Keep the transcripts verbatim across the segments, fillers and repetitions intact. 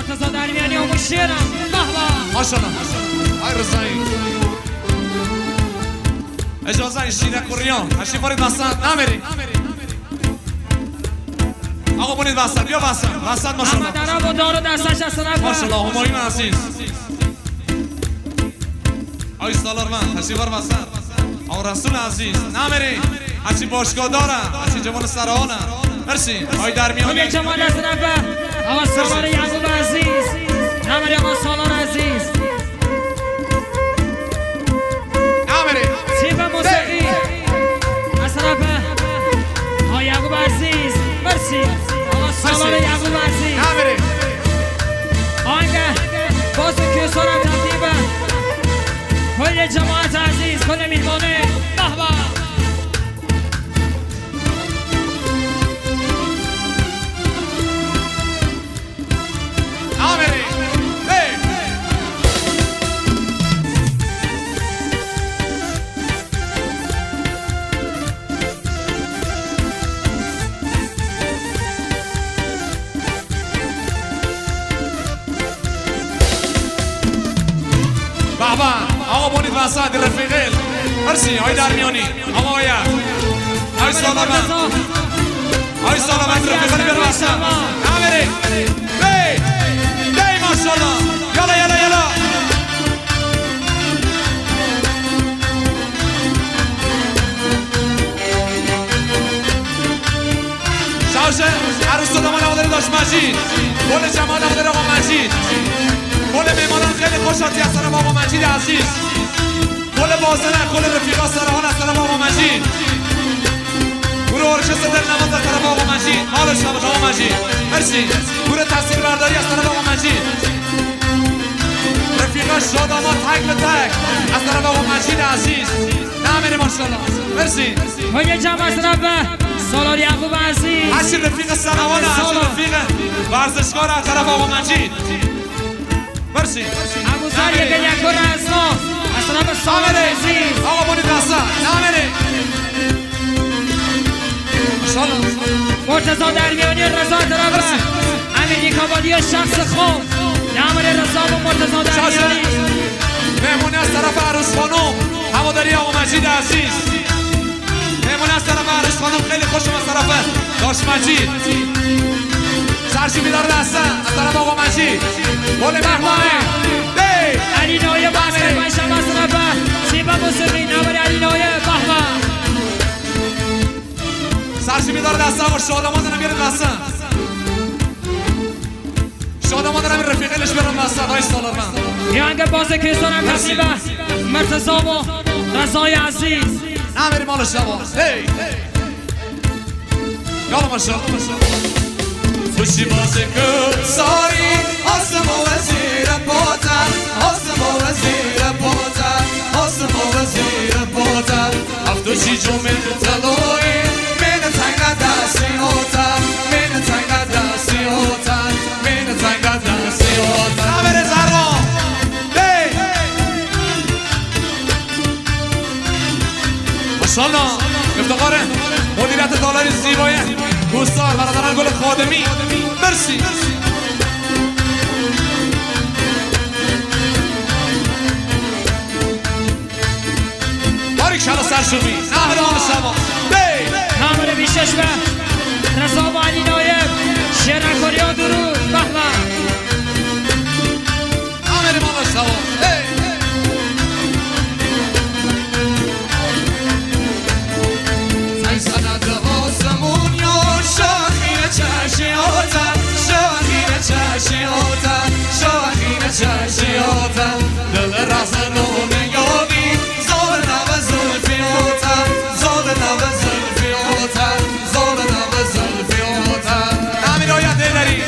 مرتضی درمیانی و مشیرم بهبه ماشاءالله های رضایی اجازه این شیره کوریان هشتی فارید وسط نمیری آقا بونید وسط بیا وسط وسط ماشاءالله احمد عرب و دارو دستش از طرف ماشاءالله همایون عزیز آی سالار من هشتی فار وسط آقا رسول عزیز نمیری هرچی باشگاه دارم هرچی جوان سرهانم مرسی آی درمیانی آقا جمال از طرف آقا سالار یعقوب عزیز نمیری آقا سالار عزیز نمیری تیپ موسیقی از طرف آقا یعقوب عزیز مرسی آقا سالار یعقوب عزیز نمیری آنگه باز کیسار هم تبدیبه کل جماعت عزیز کل میهمانه بهبه نمیری بابا آقا بونید وسط رفیقل مرسی آی درمیانی آقا آیا آی سالمت آی سالمت رفیقل بیر وسط نمیری بی بی ماشالله یلا یلا یلا شاوشه عروس دامان آقا داشت مجید گل جمال آقا آقا مجید گل میمانان خیلی خوشاتی از طرف آقا مجید عزیز گل بازنه گل رفیقا سرحان از طرف آقا مجید گروه ارکستر دلنواز از طرف آقا مجید مالش نباش آقا مجید مرسی گروه تصویر برداری از طرف آقا مجید رفیقا شاداما تک به تک از طرف آقا مجید عزیز نمیری ماشاءالله مرسی های جمع از طرف سالار یعقوب عزیز هرچی رفیق سرحان هرچی رفیق ورزشکار از طرف آقا مجید مرسی ابوذر یک یک رزما از طرف سالار عزیز آقا بونید وسط نمیری ماشاءالله مرتضی درمیانی رضا طرف امیری کابادی شخص خوب نمیری رضا و مرتضی درمیانی مهمونی از طرف عروس خانم هواداری آقا مجید عزیز مهمونی از طرف عروس خانم خیلی خوشم از طرف داشت مجید سرشیبی دار دسته از طرف آقا مجید گل مهمانه بی علی نایه بسته باشم از طرف سیبا موسیقی نمیری علی نایه بهبه سرشیبی دار دسته آقا شادامان دارم بیارید وسط شادامان دارم این رفیقلش برم وسط های سالار من یه انگه باز کیسان هم تقریبه مرتضی و رضای عزیز نمیری مال شبا هی یالا ماشاءالله خوشی بازه کن ساری آسم و وزیر پاتر آسم و وزیر پاتر آسم و وزیر پاتر هفتو چی جمعه تلوی من تنگ دستی هاتر من تنگ دستی هاتر من تنگ دستی هاتر نبره زران بی ماشاءالله افتقار مدیریت دالاری زیبایه گوستار برادران گل خادمی مرسی باریک شلا سرشوبی نهر آن شما بی نامر بیشش به رضا و علی نایب شیرکاری ها درود بهبه نامر مالا شما بی سند آسمون یا شاخین چشیاتم شاخین چشیاتم شاخین چشیاتم دل رزنون یابی زال نو زلفیاتم زال نو زلفیاتم زال نو زلفیاتم امیر آید دلری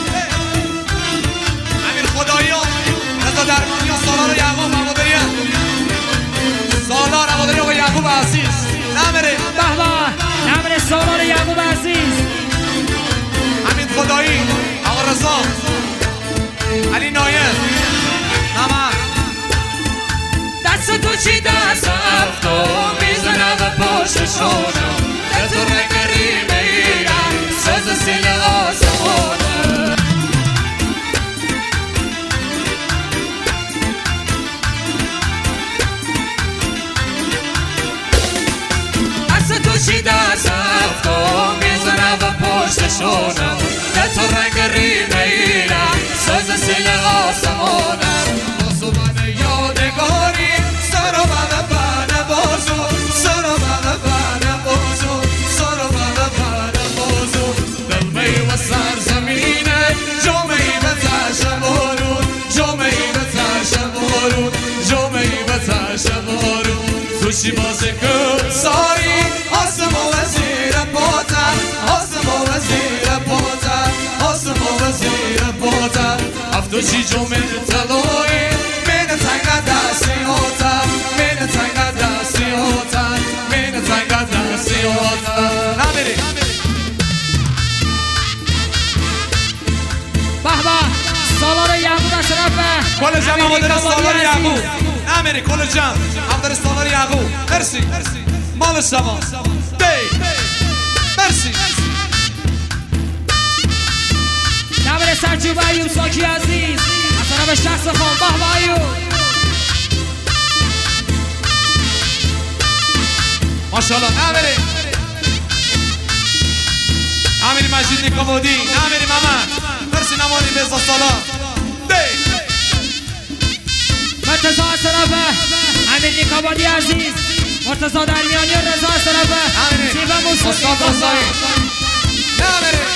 امیر خدایی ها رضا درمانی ها سالار یعقوب هواداری سالار هواداری آقا یعقوب عزیز نمیره بهبه نمیره سالار یعقوب عزیز حمید خدایی آقا رضا علی نایب نمک دست تو چی دست افتو میزنه و پاششانم دست تو رنگری میرم سز سیل آسمانم آشونم به تو رنگ ریمینم ساز سیل آسمانم بازو من یادگاری سر و من بنه بازو سر و من بنه بازو سر و من بنه بازو دل میوه سرزمینه جامعی به تشم بارون جامعی به تشم بارون جامعی به تشم بارون توشی بازه کن ساری آسمو و زیر پاتم آسمو و زیر پاتم آسمو و زیر پاتم افتوشی جمعه تلوی من تنگ دستی هاتم من تنگ دستی هاتم من تنگ دستی هاتم نمیری به به سالار یعقوب از طرف کل جمع همادر سالار یعقوب نمیری کل جمع همادر سالار یعقوب مرسی مال شما دی مرسی نمیره سرجوب ایوب ساکی عزیز از طرف شخص خان به به ایوب ماشاءالله نمیری نمیری مجید نیکابودی نمیری محمد مرسی نمانی بزا سالار دی مرتضی از طرف امیر نیکابادی عزیز مرتضی دریانی و رضا از طرف نمیری سیب موسیقی استاد رضایی نمیری